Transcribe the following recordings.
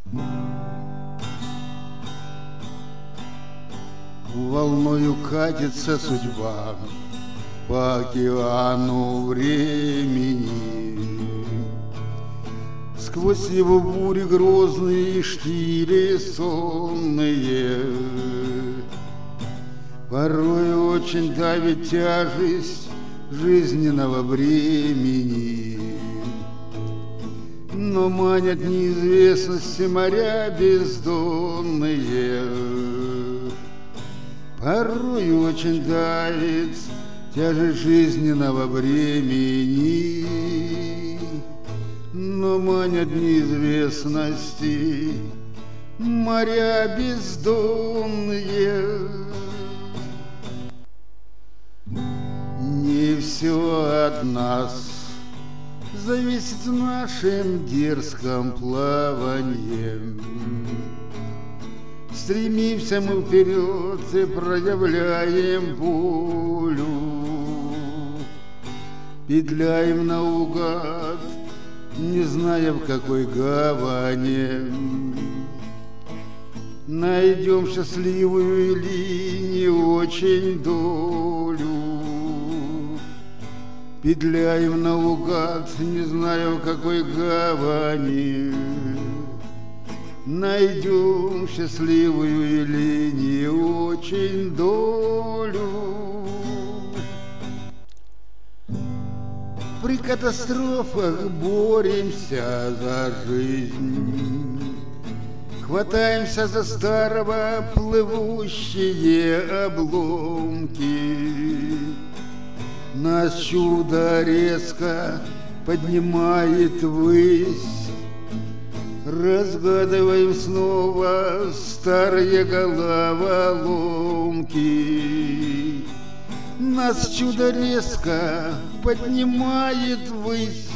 Волною катится судьба по океану времени. Сквозь его бури грозные штили сонные. Порой очень давит тяжесть жизненного бремени. Но манят неизвестности моря бездонные. Порой очень давит тяжесть жизненного бремени. Но манят неизвестности моря бездонные. Не все от нас зависит в нашем дерзком плавании. Стремимся мы вперед и проявляем волю. Петляем наугад, не зная в какой гавани. Найдем счастливую или не очень долю. Петляем наугад, не зная в какой гавани. Найдем счастливую или не очень долю. При катастрофах боремся за жизнь. Хватаемся за старого плывущие обломки. Нас чудо резко поднимает ввысь. Разгадываем снова старые головоломки. Нас чудо резко поднимает ввысь.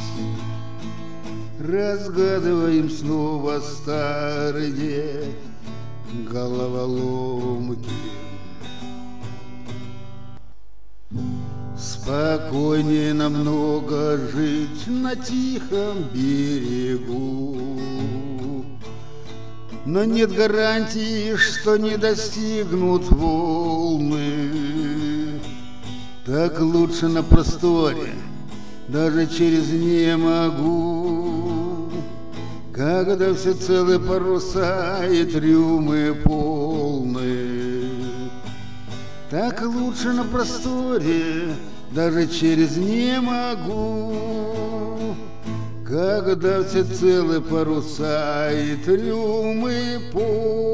Разгадываем снова старые головоломки. Спокойнее намного жить на тихом берегу. Но нет гарантии, что не достигнут волны. Так лучше на просторе, даже через не могу. Когда все целые паруса и трюмы полны. Так лучше на просторе, даже через не могу. Когда все целые паруса и трюмы полны.